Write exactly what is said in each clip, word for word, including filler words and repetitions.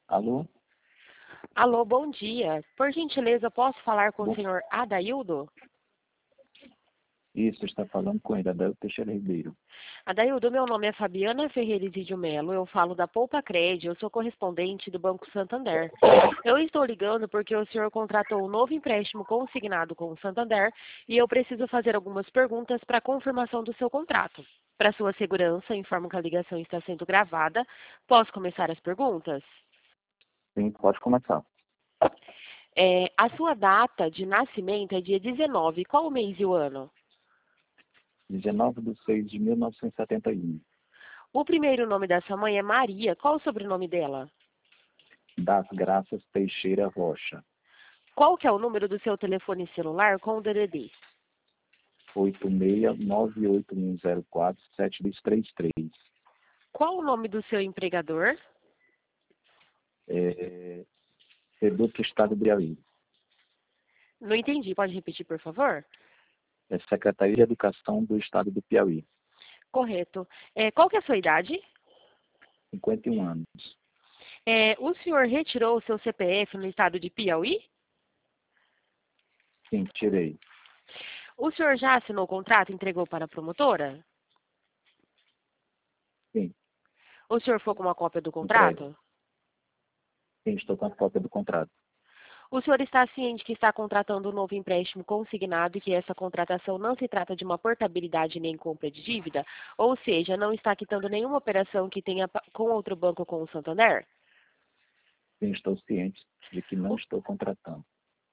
Alô? Alô, bom dia. Por gentileza, posso falar com Bom, o senhor Adaildo? isso, está falando com ele, Adel Teixeira Ribeiro. Adaildo, meu nome é Fabiana Ferreira Isidio Melo, eu falo da Poupa Cred, eu sou correspondente do Banco Santander. Eu estou ligando porque o senhor contratou um novo empréstimo consignado com o Santander e eu preciso fazer algumas perguntas para confirmação do seu contrato. Para sua segurança, informo que a ligação está sendo gravada. Posso começar as perguntas? Sim, pode começar. É, a sua data de nascimento é dia dezenove. Qual o mês e o ano? dezenove de seis de mil novecentos e setenta e um. O primeiro nome da sua mãe é Maria. Qual o sobrenome dela? Das Graças Teixeira Rocha. Qual que é o número do seu telefone celular com o D D D? oito seis nove oito um zero quatro sete dois três três. Qual o nome do seu empregador? É, Reduto Estado de Piauí. Não entendi. Pode repetir, por favor? É Secretaria de Educação do Estado do Piauí. Correto. É, qual que é a sua idade? cinquenta e um anos. É, o senhor retirou o seu C P F no estado de Piauí? Sim, tirei. O senhor já assinou o contrato e entregou para a promotora? Sim, O senhor foi com uma cópia do entregue. contrato? Sim, estou com a cópia do contrato. O senhor está ciente que está contratando um novo empréstimo consignado e que essa contratação não se trata de uma portabilidade nem compra de dívida? Ou seja, não está quitando nenhuma operação que tenha pa- com outro banco com o Santander? Sim, estou ciente de que não estou contratando.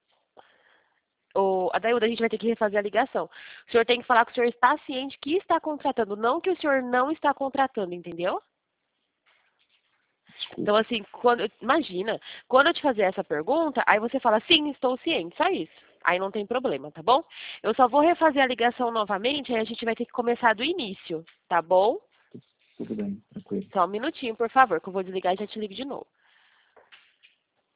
O, Adaildo, a gente vai ter que refazer a ligação. O senhor tem que falar que o senhor está ciente que está contratando, não que o senhor não está contratando, entendeu? Desculpe. Então, assim, quando, imagina, quando eu te fazer essa pergunta, aí você fala, sim, estou ciente, só isso. Aí não tem problema, tá bom? Eu só vou refazer a ligação novamente, aí a gente vai ter que começar do início, tá bom? Tudo bem, tranquilo. Só um minutinho, por favor, que eu vou desligar e já te ligo de novo.